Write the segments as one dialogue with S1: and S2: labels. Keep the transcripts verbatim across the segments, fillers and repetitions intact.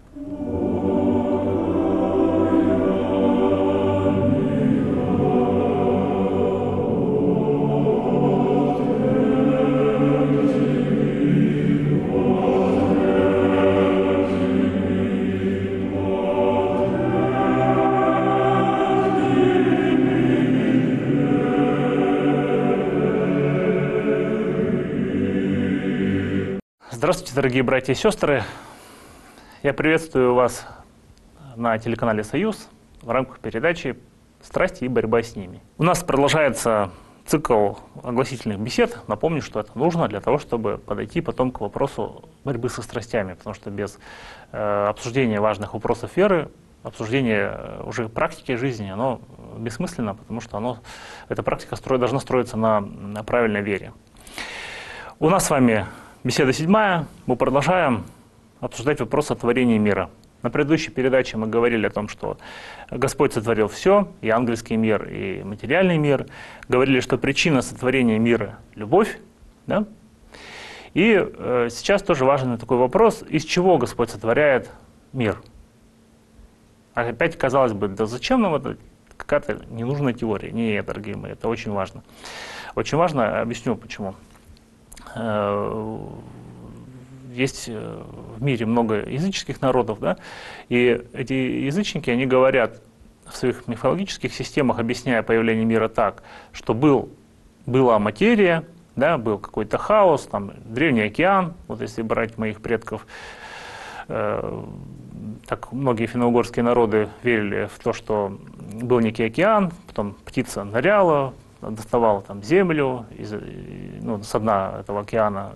S1: Здравствуйте, дорогие братья и сестры! Я приветствую вас на телеканале «Союз» в рамках передачи «Страсти и борьба с ними». У нас продолжается цикл огласительных бесед. Напомню, что это нужно для того, чтобы подойти потом к вопросу борьбы со страстями, потому что без э, обсуждения важных вопросов веры, обсуждения уже практики жизни, оно бессмысленно, потому что оно, эта практика строит, должна строиться на, на правильной вере. У нас с вами беседа седьмая. Мы продолжаем обсуждать вопрос сотворения мира. На предыдущей передаче мы говорили о том, что Господь сотворил все, и ангельский мир, и материальный мир. Говорили, что причина сотворения мира – любовь. Да? И э, сейчас тоже важный такой вопрос, из чего Господь сотворяет мир. А опять, казалось бы, да зачем нам это? Какая-то ненужная теория. Нет, дорогие мои, это очень важно. Очень важно, объясню почему. Есть в мире много языческих народов, да, и эти язычники, они говорят в своих мифологических системах, объясняя появление мира так, что был, была материя, да, был какой-то хаос, там, древний океан, вот если брать моих предков, э, так многие финно-угорские народы верили в то, что был некий океан, потом птица ныряла, доставала там землю из, ну, с дна этого океана,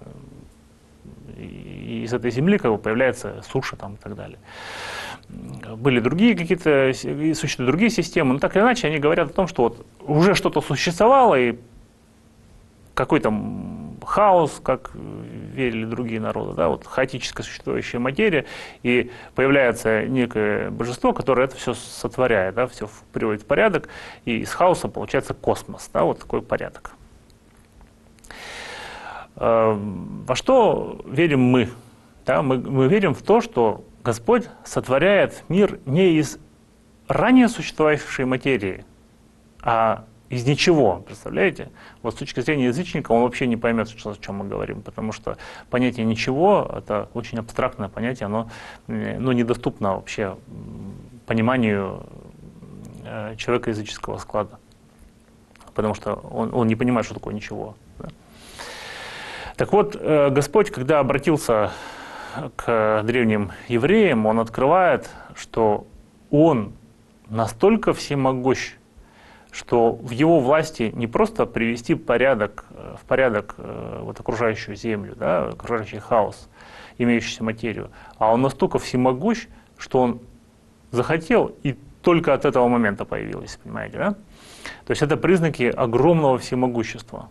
S1: и из этой земли как бы появляется суша там, и так далее. Были другие какие-то, существуют другие системы, но так или иначе они говорят о том, что вот уже что-то существовало, и какой-то хаос, как верили другие народы, да, вот хаотическая существующая материя, и появляется некое божество, которое это все сотворяет, да, все приводит в порядок, и из хаоса получается космос, да, вот такой порядок. Во что верим мы? Да, мы, мы верим в то, что Господь сотворяет мир не из ранее существовавшей материи, а из ничего, представляете? Вот с точки зрения язычника он вообще не поймет, что, о чем мы говорим, потому что понятие «ничего» — это очень абстрактное понятие, оно ну, недоступно вообще пониманию человека языческого склада, потому что он, он не понимает, что такое «ничего». Да? Так вот, Господь, когда обратился к древним евреям, Он открывает, что Он настолько всемогущ, что в Его власти не просто привести порядок, в порядок вот, окружающую землю, да, окружающий хаос, имеющийся материю, а Он настолько всемогущ, что Он захотел, и только от этого момента появилось, понимаете, да? То есть это признаки огромного всемогущества.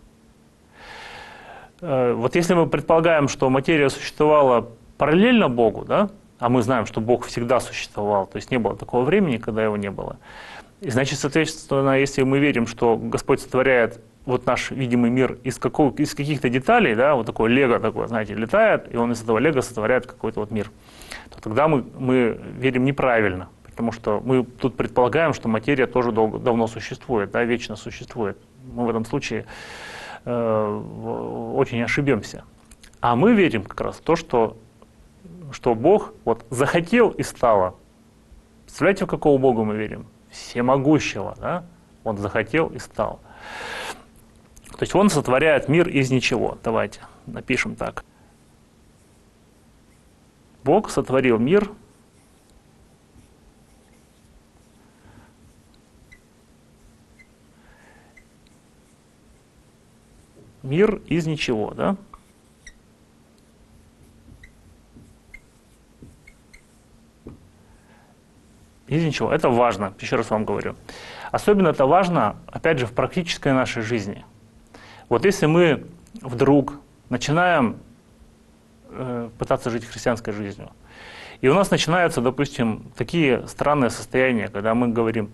S1: Вот если мы предполагаем, что материя существовала параллельно Богу, да, а мы знаем, что Бог всегда существовал, то есть не было такого времени, когда Его не было, и значит, соответственно, если мы верим, что Господь сотворяет вот наш видимый мир из, какого, из каких-то деталей, да, вот такое лего такое, знаете, летает, и Он из этого лего сотворяет какой-то вот мир, то тогда мы, мы верим неправильно, потому что мы тут предполагаем, что материя тоже долго, давно существует, да, вечно существует. Мы в этом случае э, очень ошибемся. А мы верим как раз в то, что, что Бог вот захотел и стало. Представляете, в какого Бога мы верим? Всемогущего, да? Он захотел и стал. То есть Он сотворяет мир из ничего. Давайте напишем так. Бог сотворил мир мир из ничего, да? Из ничего. Это важно, еще раз вам говорю. Особенно это важно, опять же, в практической нашей жизни. Вот если мы вдруг начинаем э, пытаться жить христианской жизнью, и у нас начинаются, допустим, такие странные состояния, когда мы говорим,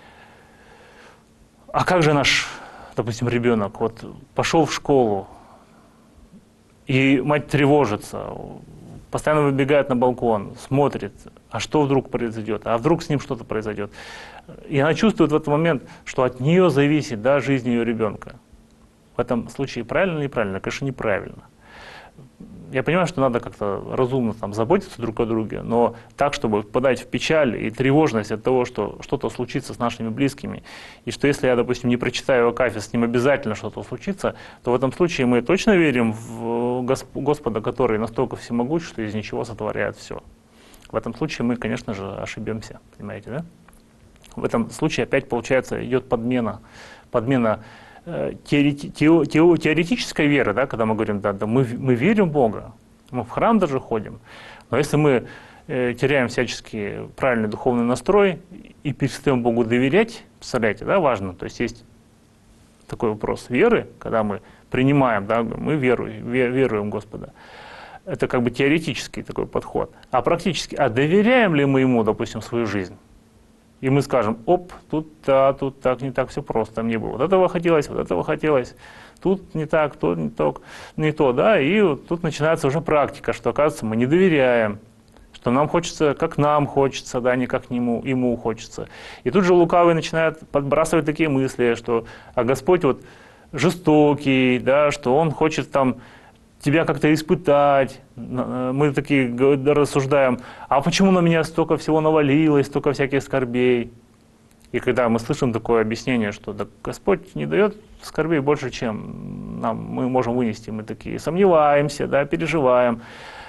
S1: а как же наш, допустим, ребенок вот пошел в школу, и мать тревожится, постоянно выбегает на балкон, смотрит, а что вдруг произойдет, а вдруг с ним что-то произойдет. И она чувствует в этот момент, что от нее зависит, да, жизнь ее ребенка. В этом случае правильно или неправильно? Конечно, неправильно. Я понимаю, что надо как-то разумно там заботиться друг о друге, но так, чтобы впадать в печаль и тревожность от того, что что-то случится с нашими близкими, и что если я, допустим, не прочитаю Акафист, с ним обязательно что-то случится, то в этом случае мы точно верим в Господа, который настолько всемогущ, что из ничего сотворяет все. В этом случае мы, конечно же, ошибемся, понимаете, да? В этом случае опять, получается, идет подмена, подмена Теорети, тео, тео, теоретической веры, да, когда мы говорим, да, да мы, мы верим в Бога, мы в храм даже ходим, но если мы э, теряем всячески правильный духовный настрой и перестаем Богу доверять, представляете, да, важно, то есть есть такой вопрос веры, когда мы принимаем, да, мы веруем, веруем в Господа, это как бы теоретический такой подход, а практически, а доверяем ли мы Ему, допустим, свою жизнь? И мы скажем, оп, тут, да, тут так, не так все просто, мне было вот этого хотелось, вот этого хотелось, тут не так, тут не то, не то, да, и вот тут начинается уже практика, что, оказывается, мы не доверяем, что нам хочется, как нам хочется, да, не как ему, ему хочется. И тут же лукавый начинает подбрасывать такие мысли, что, а Господь вот жестокий, да, что Он хочет там тебя как-то испытать. Мы такие рассуждаем, а почему на меня столько всего навалилось, столько всяких скорбей? И когда мы слышим такое объяснение, что да, Господь не дает скорбей больше, чем нам, мы можем вынести, мы такие сомневаемся, да, переживаем.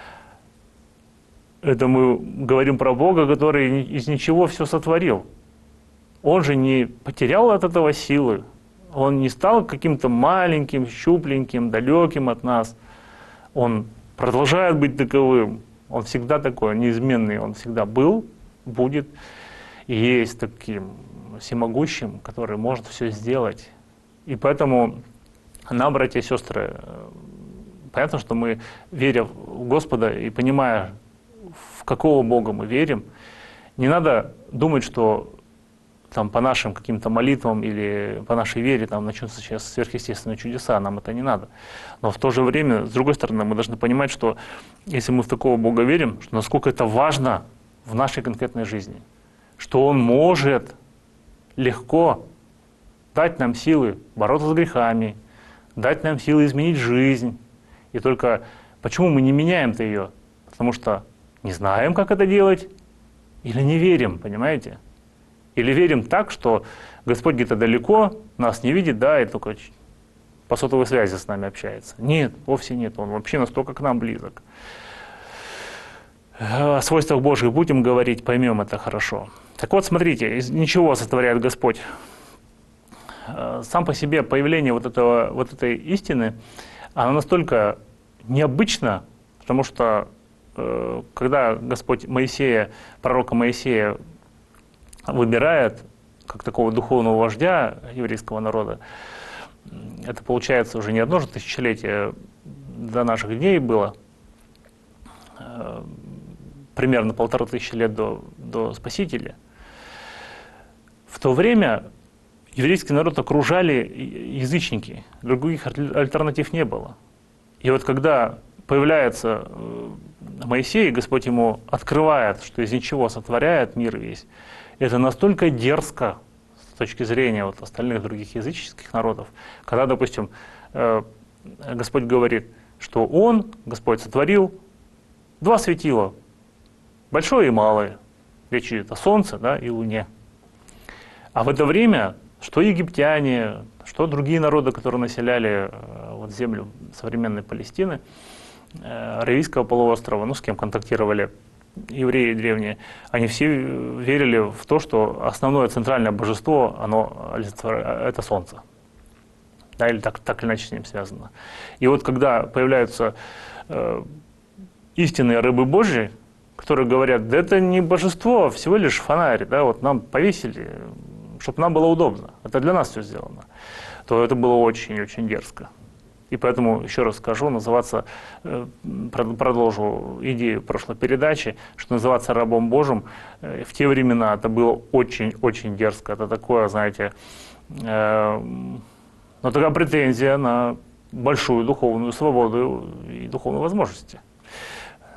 S1: Это мы говорим про Бога, который из ничего все сотворил. Он же не потерял от этого силы, Он не стал каким-то маленьким, щупленьким, далеким от нас. Он продолжает быть таковым, Он всегда такой, неизменный, Он всегда был, будет и есть таким всемогущим, который может все сделать. И поэтому нам, братья и сестры, понятно, что мы, веря в Господа и понимая, в какого Бога мы верим, не надо думать, что там, по нашим каким-то молитвам или по нашей вере там, начнутся сейчас сверхъестественные чудеса, нам это не надо. Но в то же время, с другой стороны, мы должны понимать, что если мы в такого Бога верим, что насколько это важно в нашей конкретной жизни, что Он может легко дать нам силы бороться с грехами, дать нам силы изменить жизнь. И только почему мы не меняем-то ее? Потому что не знаем, как это делать, или не верим, понимаете? Или верим так, что Господь где-то далеко, нас не видит, да, и только по сотовой связи с нами общается. Нет, вовсе нет, Он вообще настолько к нам близок. О свойствах Божьих будем говорить, поймем это хорошо. Так вот, смотрите, из ничего сотворяет Господь. Сам по себе появление вот, этого, вот этой истины, оно настолько необычно, потому что когда Господь Моисея, пророка Моисея, выбирает как такого духовного вождя еврейского народа, это получается уже не одно же тысячелетие до наших дней было, примерно полторы тысячи лет до, до Спасителя. В то время еврейский народ окружали язычники, других альтернатив не было. И вот когда появляется Моисей, Господь ему открывает, что из ничего сотворяет мир весь, это настолько дерзко с точки зрения вот остальных других языческих народов, когда, допустим, Господь говорит, что Он, Господь, сотворил два светила, большое и малое, речь идет о Солнце, да, и Луне. А в это время, что египтяне, что другие народы, которые населяли вот землю современной Палестины, Аравийского полуострова, ну, с кем контактировали евреи древние, они все верили в то, что основное центральное божество, оно, это Солнце. Да, или так, так или иначе с ним связано. И вот когда появляются э, истинные рабы Божьи, которые говорят, да это не божество, а всего лишь фонарь, да, вот нам повесили, чтобы нам было удобно, это для нас все сделано, то это было очень-очень дерзко. И поэтому, еще раз скажу, называться, продолжу идею прошлой передачи, что называться рабом Божьим в те времена это было очень-очень дерзко. Это такое, знаете, э, ну, такая претензия на большую духовную свободу и духовные возможности.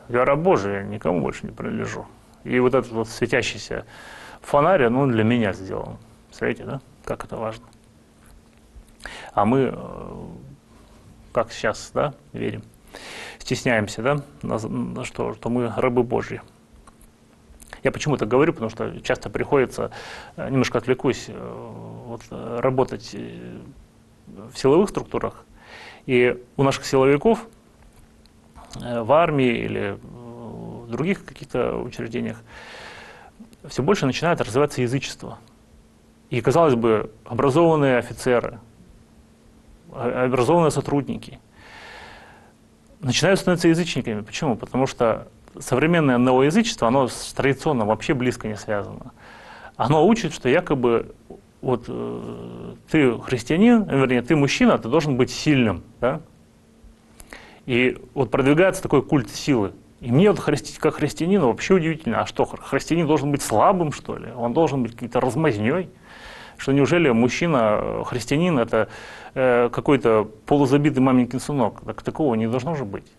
S1: я раб Божий, я никому больше не принадлежу. И вот этот вот светящийся фонарь, ну, для меня сделан. Смотрите, да, как это важно. А мы, как сейчас, да, верим, стесняемся, да, на, на что, что мы рабы Божьи. Я почему это говорю, потому что часто приходится, немножко отвлекусь, вот, работать в силовых структурах. И у наших силовиков в армии или в других каких-то учреждениях все больше начинает развиваться язычество. И, казалось бы, образованные офицеры, образованные сотрудники начинают становиться язычниками. Почему? Потому что современное новоязычество, оно с традиционным вообще близко не связано. Оно учит, что якобы вот, э, ты христианин, вернее, ты мужчина, ты должен быть сильным. Да? И вот продвигается такой культ силы. И мне вот христи, как христианину вообще удивительно, а что, христианин должен быть слабым, что ли? Он должен быть какой-то размазнёй? Что неужели мужчина, христианин, это э, какой-то полузабитый маменькин сынок? Так такого не должно же быть.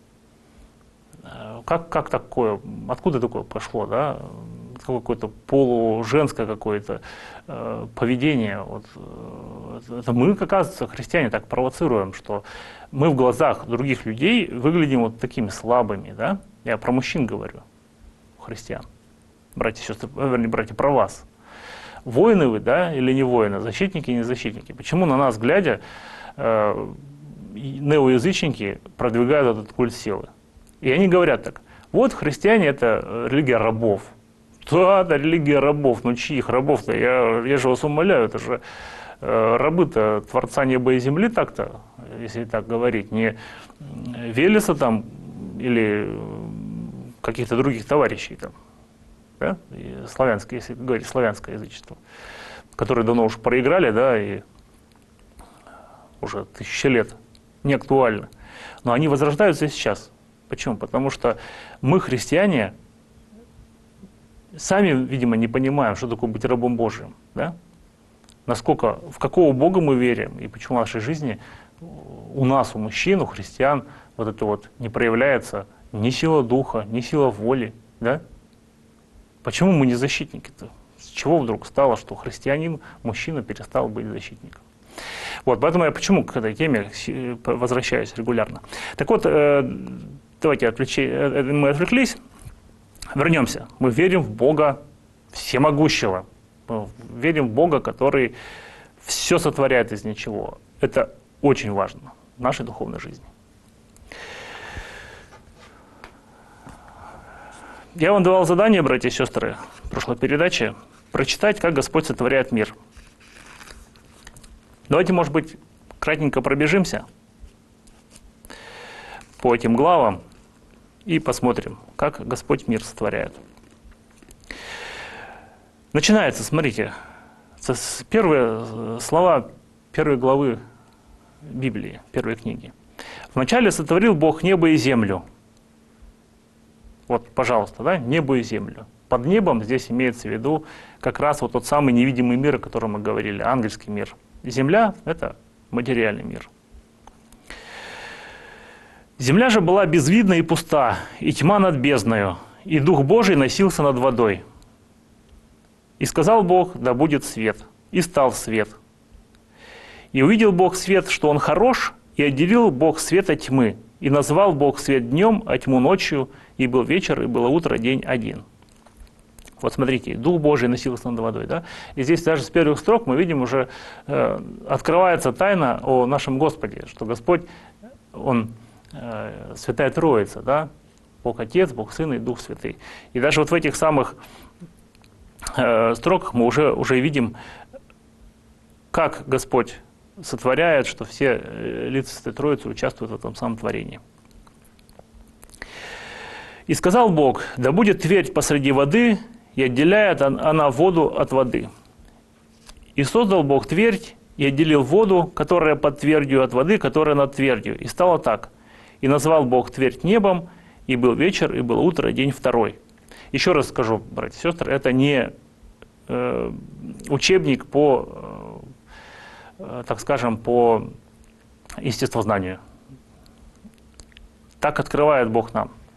S1: Как, как такое, откуда такое пошло, да? Какое-то полуженское какое-то э, поведение. Вот, э, это мы, оказывается, христиане так провоцируем, что мы в глазах других людей выглядим вот такими слабыми, да? Я про мужчин говорю, христиан. Братья и сестры, вернее, братья, про вас. Воины вы, да, или не воины, защитники, не защитники. Почему на нас, глядя, э, неоязычники продвигают этот культ силы? И они говорят так: вот христиане — это религия рабов. Да, это религия рабов. Ну чьих рабов-то? Я, я же вас умоляю, это же э, рабы-то Творца неба и земли так-то, если так говорить, не Велеса там или каких-то других товарищей там. Да? И славянское, если говорить, славянское язычество, которые давно уже проиграли, да, и уже тысячи лет не актуально. Но они возрождаются и сейчас. Почему? Потому что мы, христиане, сами, видимо, не понимаем, что такое быть рабом Божьим. Да? Насколько, в какого Бога мы верим, и почему в нашей жизни у нас, у мужчин, у христиан, вот это вот не проявляется ни сила духа, ни сила воли. Да? Почему мы не защитники-то? С чего вдруг стало, что христианин, мужчина, перестал быть защитником? Вот, поэтому я почему к этой теме возвращаюсь регулярно. Так вот, давайте отвлечи, мы отвлеклись, вернемся. Мы верим в Бога всемогущего. Мы верим в Бога, который все сотворяет из ничего. Это очень важно в нашей духовной жизни. Я вам давал задание, братья и сестры, в прошлой передаче, прочитать, как Господь сотворяет мир. Давайте, может быть, кратенько пробежимся по этим главам и посмотрим, как Господь мир сотворяет. Начинается, смотрите, с первые слова первой главы Библии, первой книги. «Вначале сотворил Бог небо и землю». Вот, пожалуйста, да, небо и землю. Под небом здесь имеется в виду как раз вот тот самый невидимый мир, о котором мы говорили, ангельский мир. Земля — это материальный мир. Земля же была безвидна и пуста, и тьма над бездною, и Дух Божий носился над водой. И сказал Бог: да будет свет, и стал свет. И увидел Бог свет, что он хорош, и отделил Бог свет от тьмы, и назвал Бог свет днем, а тьму ночью, и был вечер, и было утро, день один. Вот смотрите, Дух Божий носился над водой. Да? И здесь даже с первых строк мы видим уже, э, открывается тайна о нашем Господе, что Господь, Он э, Святая Троица, да? Бог Отец, Бог Сын и Дух Святый. И даже вот в этих самых э, строках мы уже, уже видим, как Господь сотворяет, что все лица Святой Троицы участвуют в этом самом творении. «И сказал Бог: да будет твердь посреди воды, и отделяет она воду от воды. И создал Бог твердь, и отделил воду, которая под твердью, от воды, которая над твердью. И стало так. И назвал Бог твердь небом, и был вечер, и было утро, день второй». Еще раз скажу, братья и сестры, это не э, учебник по, э, так скажем, по естествознанию. Так открывает Бог нам,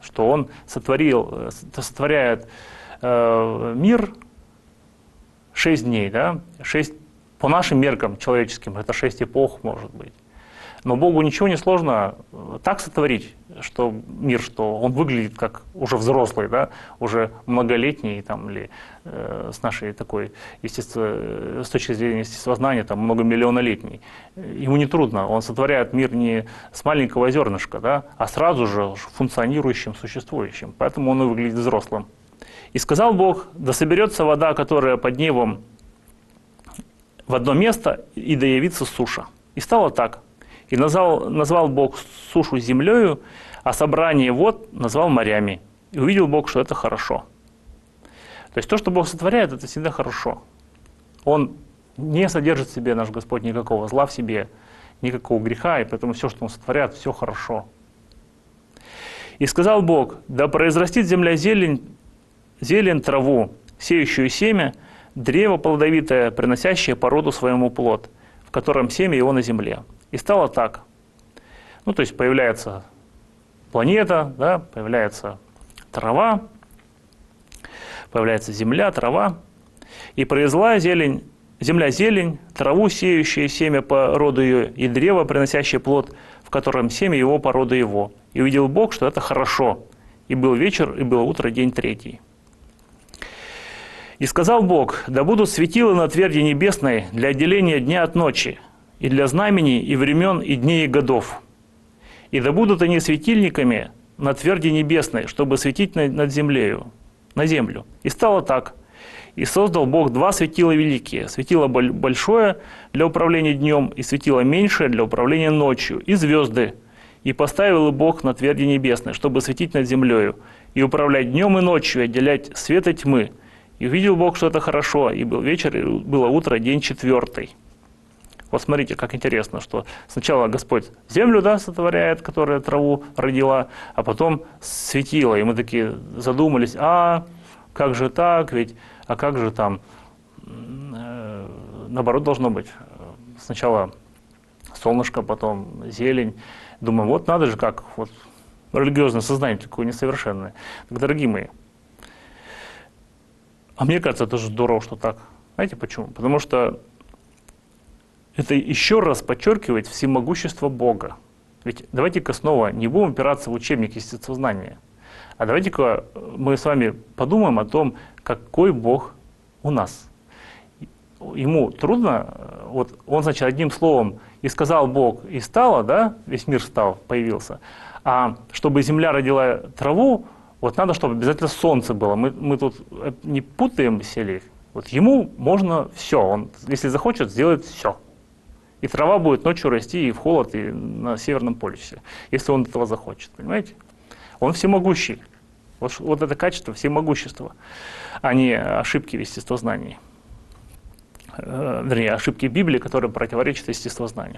S1: что Он сотворил, сотворяет э, мир шесть дней, да, шесть, по нашим меркам человеческим, это шесть эпох, может быть. Но Богу ничего не сложно так сотворить, что мир, что он выглядит как уже взрослый, да, уже многолетний, там, или э, с нашей такой, естественно, с точки зрения естествознания, там, многомиллионолетний. Ему не трудно, он сотворяет мир не с маленького зернышка, да, а сразу же функционирующим, существующим. Поэтому он и выглядит взрослым. «И сказал Бог, да соберется вода, которая под небом, в одно место, и да явится суша. И стало так. И назвал, назвал Бог сушу землею, а собрание вод назвал морями. И увидел Бог, что это хорошо». То есть то, что Бог сотворяет, это всегда хорошо. Он не содержит в себе, наш Господь, никакого зла в себе, никакого греха, и поэтому все, что Он сотворяет, все хорошо. «И сказал Бог, да произрастит земля зелень, зелень траву, сеющую семя, древо плодовитое, приносящее по роду своему плод, в котором семя его на земле. И стало так». Ну, то есть появляется планета, да, появляется трава, появляется земля, трава, и произвела зелень, земля зелень, траву, сеющую семя по роду ее, и древо, приносящее плод, в котором семя его по роду его. И увидел Бог, что это хорошо. И был вечер, и было утро, день третий. «И сказал Бог, да будут светила на тверди небесной для отделения дня от ночи, и для знамений, и времен, и дней, и годов. И да будут они светильниками на тверди небесной, чтобы светить над землею, на землю. И стало так. И создал Бог два светила великие, светило большое для управления днем, и светило меньшее для управления ночью, и звезды. И поставил Бог на тверди небесной, чтобы светить над землею, и управлять днем и ночью, и отделять свет от тьмы. И увидел Бог, что это хорошо, и был вечер, и было утро, день четвертый». Вот смотрите, как интересно, что сначала Господь землю, да, сотворяет, которая траву родила, а потом светило. И мы такие задумались, а как же так, ведь, а как же там, э, наоборот должно быть. Сначала солнышко, потом зелень. Думаю, вот надо же как, вот религиозное сознание такое несовершенное. Так, дорогие мои, а мне кажется, это же здорово, что так. Знаете почему? Потому что это еще раз подчеркивает всемогущество Бога. Ведь давайте-ка снова не будем опираться в учебник естествознания, а давайте-ка мы с вами подумаем о том, какой Бог у нас. Ему трудно, вот он, значит, одним словом «и сказал Бог, и стало», да, весь мир стал, появился, а чтобы земля родила траву, вот надо, чтобы обязательно солнце было. Мы, мы тут не путаем селей. Вот ему можно все, он, если захочет, сделает все. И трава будет ночью расти и в холод, и на Северном полюсе, если он этого захочет, понимаете? Он всемогущий. Вот, вот это качество всемогущества, а не ошибки в естествознании. Э, вернее, ошибки Библии, которые противоречат естествознанию.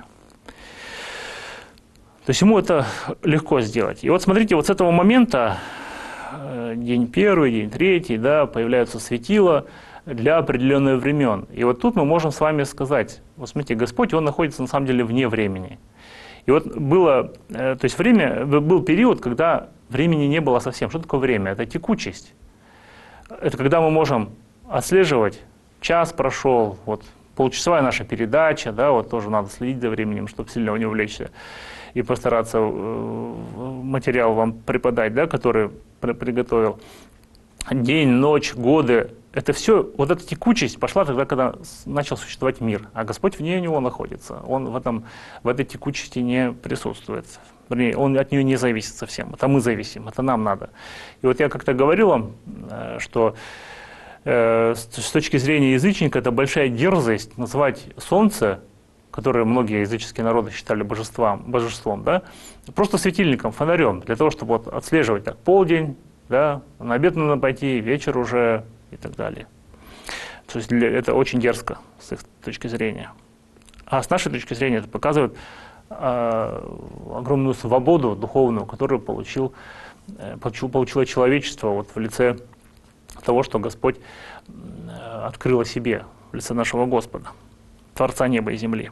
S1: То есть ему это легко сделать. И вот смотрите, вот с этого момента, э, день первый, день третий, да, появляются светила для определенных времен. И вот тут мы можем с вами сказать, вот смотрите, Господь, Он находится на самом деле вне времени. И вот было, то есть время, был период, когда времени не было совсем. Что такое время? Это текучесть. Это когда мы можем отслеживать, час прошел, вот полчасовая наша передача, да, вот тоже надо следить за временем, чтобы сильно не увлечься, и постараться материал вам преподать, да, который приготовил. День, ночь, годы. Это все, вот эта текучесть пошла тогда, когда начал существовать мир, а Господь вне него находится. Он в, этом, в этой текучести не присутствует. Вернее, Он от нее не зависит совсем. Это мы зависим, это нам надо. И вот я как-то говорил вам, что э, с точки зрения язычника это большая дерзость назвать солнце, которое многие языческие народы считали божеством, божеством, да, просто светильником, фонарем, для того, чтобы вот отслеживать так, полдень, да, на обед надо пойти, вечер уже и так далее. То есть для, это очень дерзко с их точки зрения. А с нашей точки зрения это показывает э, огромную свободу духовную, которую получил, э, получил, получило человечество вот в лице того, что Господь э, открыл о себе, в лице нашего Господа, Творца неба и земли.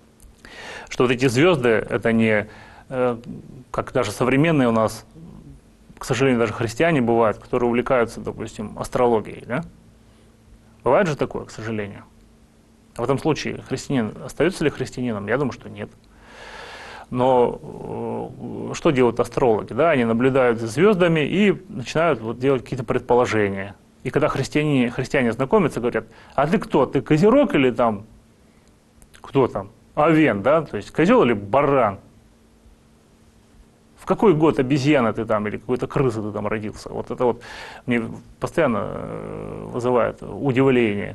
S1: Что вот эти звезды, это не, э, как даже современные у нас к сожалению, даже христиане бывают, которые увлекаются, допустим, астрологией, да? Бывает же такое, к сожалению. В этом случае христианин остается ли христианином? Я думаю, что нет. Но э, что делают астрологи? Да? Они наблюдают за звездами и начинают вот делать какие-то предположения. И когда христиане, христиане знакомятся, говорят: а ты кто? Ты козерог или там кто там? Овен, да? То есть козел или баран? В какой год обезьяна ты там или какой-то крысы ты там родился? Вот это вот мне постоянно вызывает удивление.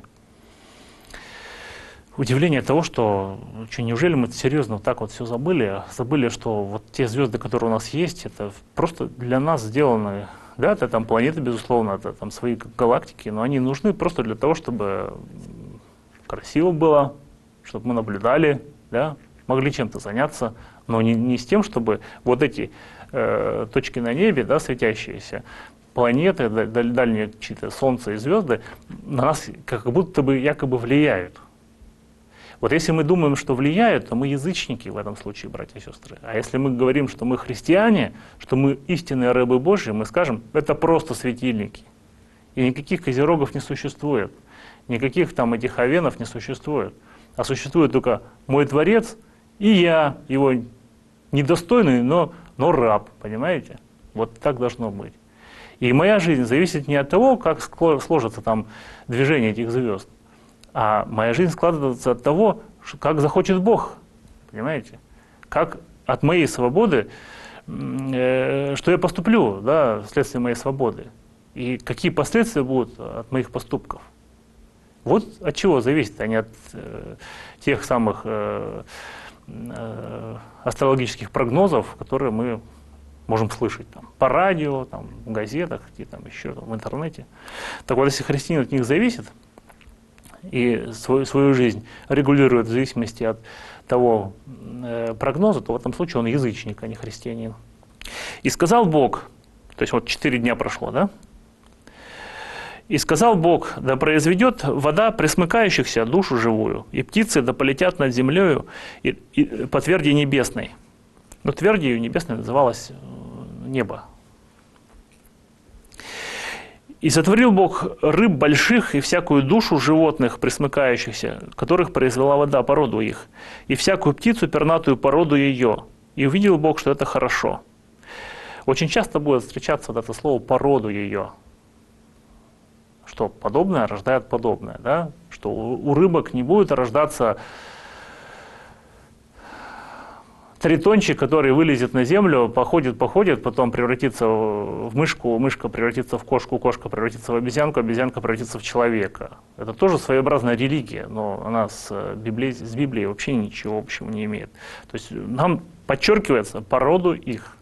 S1: Удивление того, что, что неужели мы серьезно вот так вот все забыли? Забыли, что вот те звезды, которые у нас есть, это просто для нас сделаны. Да, это там планеты, безусловно, это там свои галактики, но они нужны просто для того, чтобы красиво было, чтобы мы наблюдали, да, могли чем-то заняться, но не, не с тем, чтобы вот эти э, точки на небе, да, светящиеся, планеты, даль, дальние чьи-то солнца и звезды на нас как будто бы якобы влияют. Вот если мы думаем, что влияют, то мы язычники в этом случае, братья и сестры. А если мы говорим, что мы христиане, что мы истинные рабы Божьи, мы скажем: это просто светильники. И никаких козерогов не существует, никаких там этих овенов не существует. А существует только мой Творец и я, его недостойный, но, но раб, понимаете? Вот так должно быть. И моя жизнь зависит не от того, как сложится там движение этих звезд, а моя жизнь складывается от того, как захочет Бог, понимаете? Как от моей свободы, э, что я поступлю, да, вследствие моей свободы, и какие последствия будут от моих поступков. Вот от чего зависит, а не от э, тех самых э, э, астрологических прогнозов, которые мы можем слышать там, по радио, там, в газетах, и там еще там, в интернете. Так вот, если христианин от них зависит и свою, свою жизнь регулирует в зависимости от того э, прогноза, то в этом случае он язычник, а не христианин. И сказал Бог, то есть вот четыре дня прошло, да? И сказал Бог: да произведет вода пресмыкающихся душу живую, и птицы да полетят над землею и, и, по тверди небесной. Но твердью небесной называлось небо. И сотворил Бог рыб больших и всякую душу животных пресмыкающихся, которых произвела вода по роду их, и всякую птицу пернатую по роду ее. И увидел Бог, что это хорошо. Очень часто будет встречаться вот это слово «по роду ее». Что подобное рождает подобное, да? Что у рыбок не будет рождаться тритончик, который вылезет на землю, походит, походит, потом превратится в мышку, мышка превратится в кошку, кошка превратится в обезьянку, обезьянка превратится в человека. Это тоже своеобразная религия, но она с Библией, с Библией вообще ничего общего не имеет. То есть нам подчеркивается по роду их.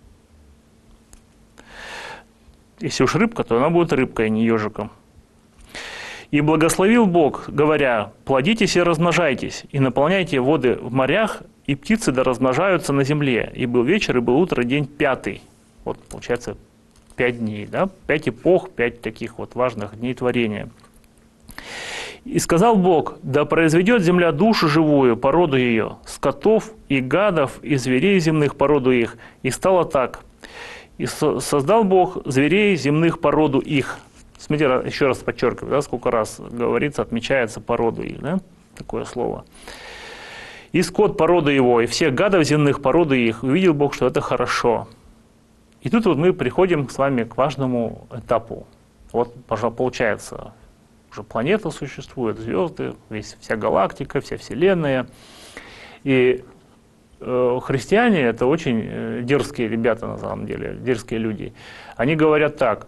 S1: Если уж рыбка, то она будет рыбкой, а не ежиком. И благословил Бог, говоря: плодитесь и размножайтесь, и наполняйте воды в морях, и птицы да размножаются на земле. И был вечер, и был утро, день пятый. Вот получается пять дней, да? Пять эпох, пять таких вот важных дней творения. И сказал Бог: да произведет земля душу живую, породу ее, скотов и гадов, и зверей земных, породу их. И стало так. И создал Бог зверей земных, породу их. Смотрите, еще раз подчеркиваю, да, сколько раз говорится, отмечается породу их, да, такое слово. И скот породы его, и всех гадов земных породы их, увидел Бог, что это хорошо. И тут вот мы приходим с вами к важному этапу. Вот, пожалуй, получается, уже планета существует, звезды, весь, вся галактика, вся Вселенная. И э, христиане — это очень дерзкие ребята, на самом деле, дерзкие люди. Они говорят так: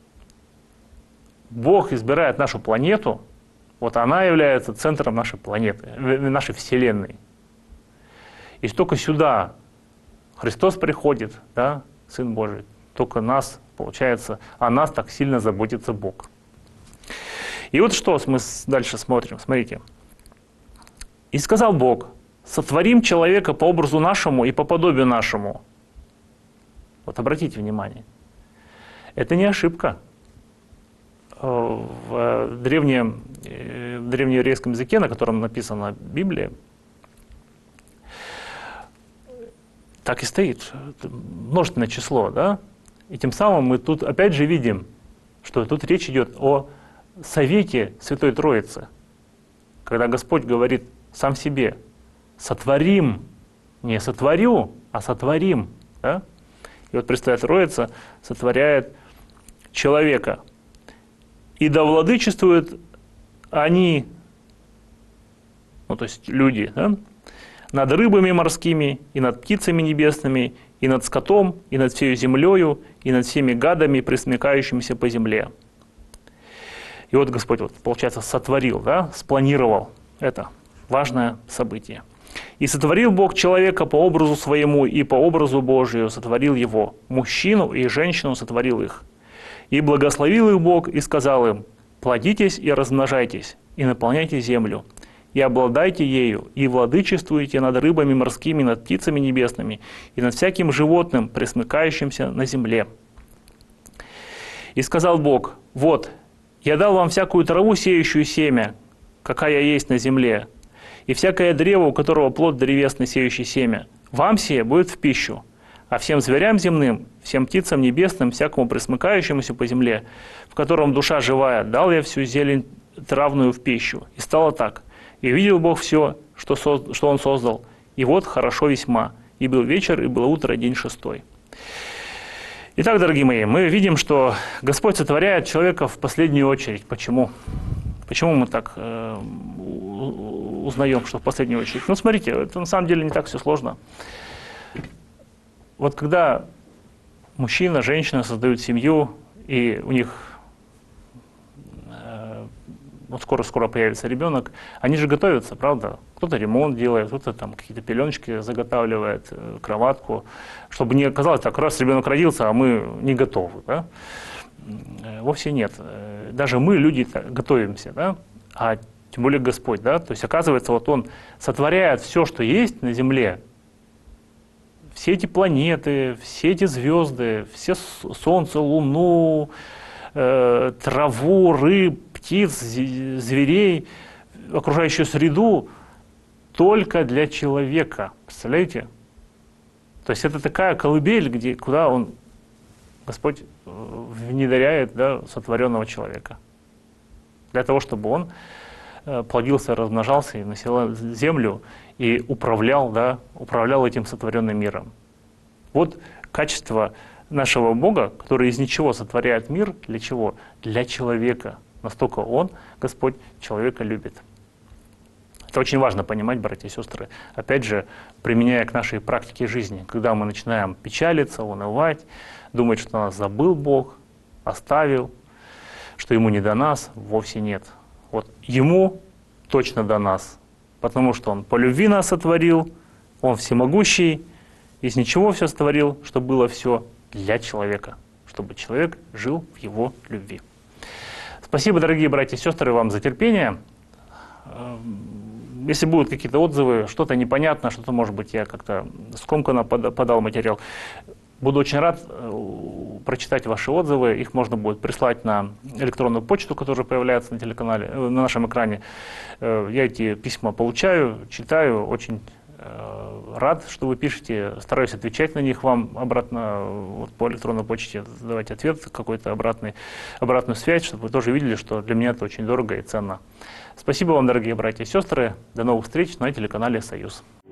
S1: Бог избирает нашу планету, вот она является центром нашей планеты, нашей Вселенной. И только сюда Христос приходит, да, Сын Божий, только нас, получается, о нас так сильно заботится Бог. И вот что мы дальше смотрим, смотрите. «И сказал Бог: сотворим человека по образу нашему и по подобию нашему». Вот обратите внимание, это не ошибка. В древнем, в древнееврейском языке, на котором написана Библия, так и стоит множественное число, да? И тем самым мы тут опять же видим, что тут речь идет о совете Святой Троицы. Когда Господь говорит сам себе: сотворим, не сотворю, а сотворим. Да? И вот Пресвятая Троица сотворяет человека. И да владычествуют они, ну то есть люди, да, над рыбами морскими, и над птицами небесными, и над скотом, и над всею землею, и над всеми гадами, пресмыкающимися по земле. И вот Господь, вот, получается, сотворил, да, спланировал это важное событие. «И сотворил Бог человека по образу своему, и по образу Божию сотворил его, мужчину и женщину сотворил их. И благословил их Бог, и сказал им: плодитесь и размножайтесь, и наполняйте землю, и обладайте ею, и владычествуйте над рыбами морскими, над птицами небесными, и над всяким животным, пресмыкающимся на земле. И сказал Бог: вот, я дал вам всякую траву, сеющую семя, какая есть на земле, и всякое древо, у которого плод древесный, сеющий семя. Вам сие будет в пищу, а всем зверям земным, всем птицам небесным, всякому пресмыкающемуся по земле, в котором душа живая, дал я всю зелень травную в пищу. И стало так. И видел Бог все, что, соз... что Он создал, и вот хорошо весьма. И был вечер, и было утро, день шестой». Итак, дорогие мои, мы видим, что Господь сотворяет человека в последнюю очередь. Почему? Почему мы так э, узнаем, что в последнюю очередь? Ну, смотрите, это на самом деле не так все сложно. Вот когда мужчина, женщина создают семью, и у них э, вот скоро-скоро появится ребенок, они же готовятся, правда? Кто-то ремонт делает, кто-то там какие-то пеленочки заготавливает, э, кроватку, чтобы не оказалось так, раз ребенок родился, а мы не готовы, да? Вовсе нет. Даже мы, люди, готовимся, да? А тем более Господь, да? То есть, оказывается, вот Он сотворяет все, что есть на земле, все эти планеты, все эти звезды, все солнце, луну, э, траву, рыб, птиц, зверей, окружающую среду только для человека. Представляете? То есть это такая колыбель, где, куда Он, Господь, внедряет, да, сотворенного человека. Для того, чтобы он плодился, размножался и населял землю и управлял, да, управлял этим сотворенным миром. Вот качество нашего Бога, который из ничего сотворяет мир, для чего? Для человека. Настолько Он, Господь, человека любит. Это очень важно понимать, братья и сестры. Опять же, применяя к нашей практике жизни, когда мы начинаем печалиться, унывать, думать, что нас забыл Бог, оставил, что Ему не до нас, вовсе нет. Вот Ему точно до нас, потому что Он по любви нас сотворил, Он всемогущий, из ничего все сотворил, чтобы было все для человека, чтобы человек жил в Его любви. Спасибо, дорогие братья и сестры, вам за терпение. Если будут какие-то отзывы, что-то непонятно, что-то, может быть, я как-то скомканно подал материал, буду очень рад прочитать ваши отзывы. Их можно будет прислать на электронную почту, которая появляется на телеканале, на нашем экране. Я эти письма получаю, читаю, очень рад, что вы пишете, стараюсь отвечать на них вам обратно, вот по электронной почте давать ответ, какой-то обратный, обратную связь, чтобы вы тоже видели, что для меня это очень дорого и ценно. Спасибо вам, дорогие братья и сестры. До новых встреч на телеканале «Союз».